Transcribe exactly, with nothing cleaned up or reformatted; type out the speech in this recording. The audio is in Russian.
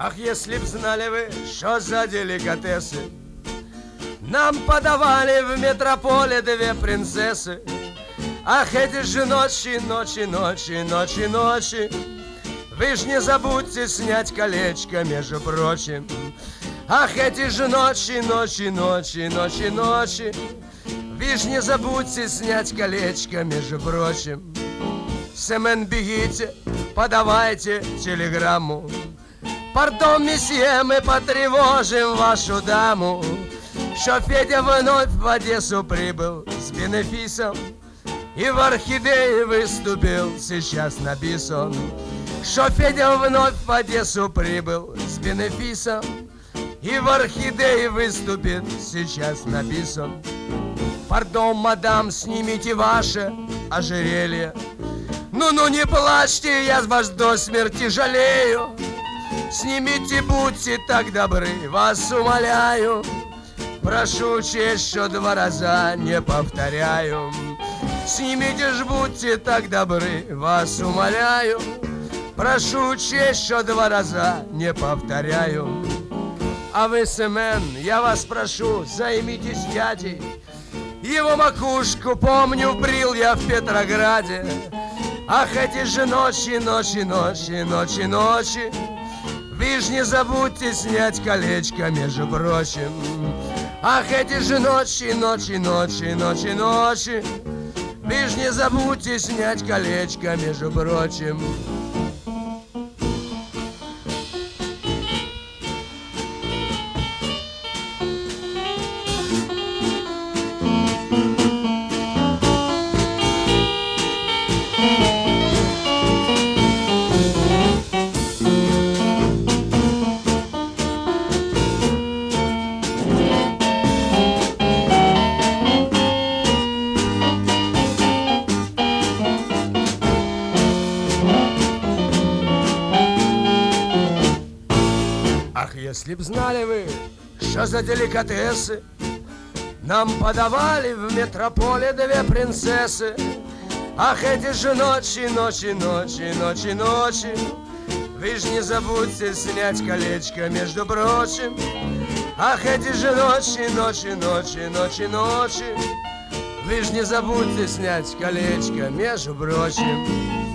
Ах, если б знали вы, что за деликатесы нам подавали в метрополе две принцессы. Ах, эти же ночи, ночи, ночи, ночи, ночи. Вы ж не забудьте снять колечко, между прочим. Ах, эти же ночи, ночи, ночи, ночи, ночи. Вы ж не забудьте снять колечко, между прочим. Семен, бегите, подавайте телеграмму. Пардон, месье, мы потревожим вашу даму. Что Федя вновь в Одессу прибыл с бенефисом и в Орхидее выступил сейчас на бис-он. Что Федя вновь в Одессу прибыл с бенефисом и в Орхидее выступит сейчас на бис-он. Пардон, мадам, снимите ваше ожерелье. Ну-ну, не плачьте, я вас до смерти жалею. Снимите, будьте так добры, вас умоляю. Прошу честь, что два раза не повторяю. Снимите ж, будьте так добры, вас умоляю. Прошу честь, что два раза не повторяю. А вы, Семен, я вас прошу, займитесь дядей. Его макушку, помню, брил я в Петрограде. Ах, эти же ночи, ночи, ночи, ночи, ночи. Вы ж не забудьте снять колечко, между прочим. Ах, эти же ночи, ночи, ночи, ночи, ночи. Вы ж не забудьте снять колечко, между прочим. Ах, если б знали вы, что за деликатесы нам подавали в метрополе две принцессы. Ах, эти же ночи, ночи, ночи, ночи, ночи. Вы ж не забудьте снять колечко, между прочим. Ах, эти же ночи, ночи, ночи, ночи, ночи. Вы ж не забудьте снять колечко, между прочим.